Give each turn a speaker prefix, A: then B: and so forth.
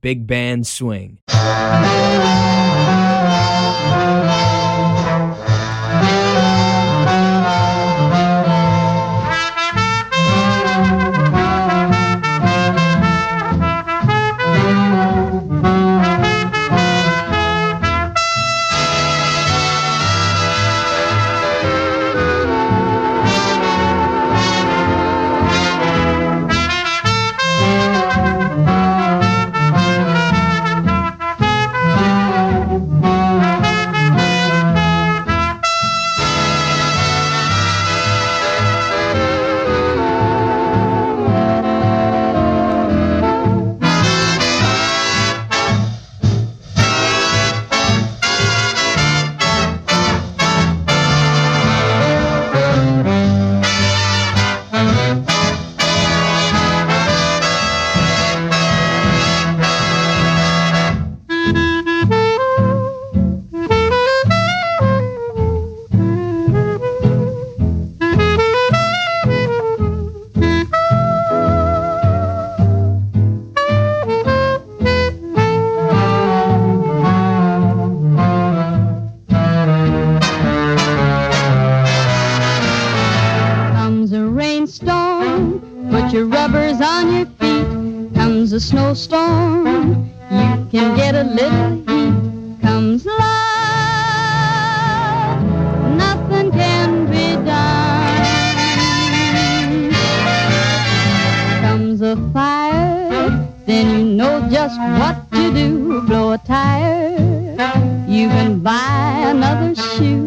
A: big band swing.
B: A snowstorm, you can get a little heat. Comes love, nothing can be done. Comes a fire, then you know just what to do. Blow a tire, you can buy another shoe.